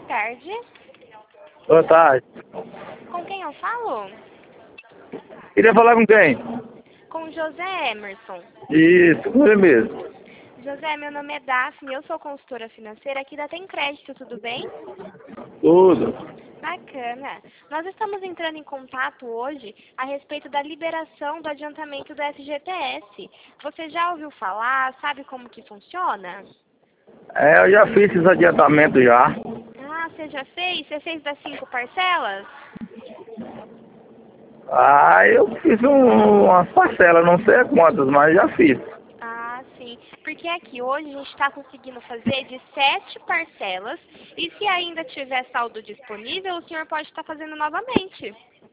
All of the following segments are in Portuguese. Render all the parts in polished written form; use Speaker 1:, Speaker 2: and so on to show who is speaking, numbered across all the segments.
Speaker 1: tarde.
Speaker 2: Boa tarde.
Speaker 1: Com quem eu falo?
Speaker 2: Queria falar com quem?
Speaker 1: Com José Emerson.
Speaker 2: Isso, com ele mesmo.
Speaker 1: José, meu nome é Daphne, eu sou consultora financeira aqui da Tem Crédito, tudo bem?
Speaker 2: Tudo.
Speaker 1: Bacana. Nós estamos entrando em contato hoje a respeito da liberação do adiantamento do FGTS. Você já ouviu falar? Sabe como que funciona?
Speaker 2: Eu já fiz esses adiantamentos já.
Speaker 1: Ah, você já fez? Você fez das 5 parcelas?
Speaker 2: Eu fiz umas parcelas, não sei quantas, mas já fiz.
Speaker 1: Ah, sim. Porque aqui hoje a gente está conseguindo fazer de 7 parcelas e se ainda tiver saldo disponível, o senhor pode estar fazendo novamente.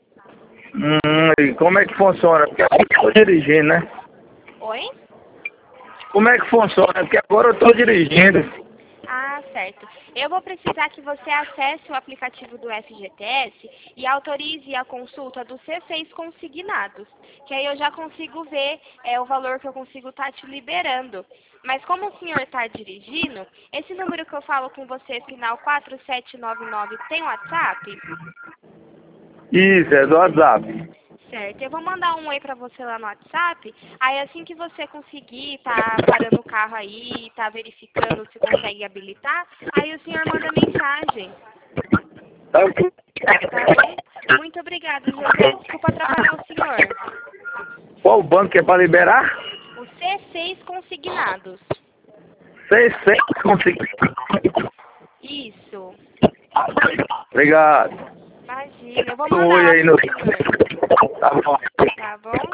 Speaker 2: E como é que funciona? Porque agora eu estou dirigindo, né?
Speaker 1: Oi?
Speaker 2: Como é que funciona? Porque agora eu estou dirigindo.
Speaker 1: Ah, certo. Eu vou precisar que você acesse o aplicativo do FGTS e autorize a consulta dos C6 consignados, que aí eu já consigo ver o valor que eu consigo estar te liberando. Mas como o senhor está dirigindo, esse número que eu falo com você, final 4799, tem WhatsApp?
Speaker 2: Isso, é do WhatsApp.
Speaker 1: Certo, eu vou mandar um oi pra você lá no WhatsApp, aí assim que você conseguir, tá parando o carro aí, tá verificando se consegue habilitar, aí o senhor manda mensagem,
Speaker 2: Tá ok.
Speaker 1: tá bom? Muito obrigada, José, desculpa atrapalhar o senhor.
Speaker 2: Qual o banco que é para liberar?
Speaker 1: Os C6 consignados.
Speaker 2: 600 consegui.
Speaker 1: Isso,
Speaker 2: Obrigado.
Speaker 1: imagina, eu vou
Speaker 2: Um
Speaker 1: mandar
Speaker 2: oi
Speaker 1: lá
Speaker 2: aí
Speaker 1: pro
Speaker 2: no...
Speaker 1: senhor,
Speaker 2: Tá bom.
Speaker 1: tá bom?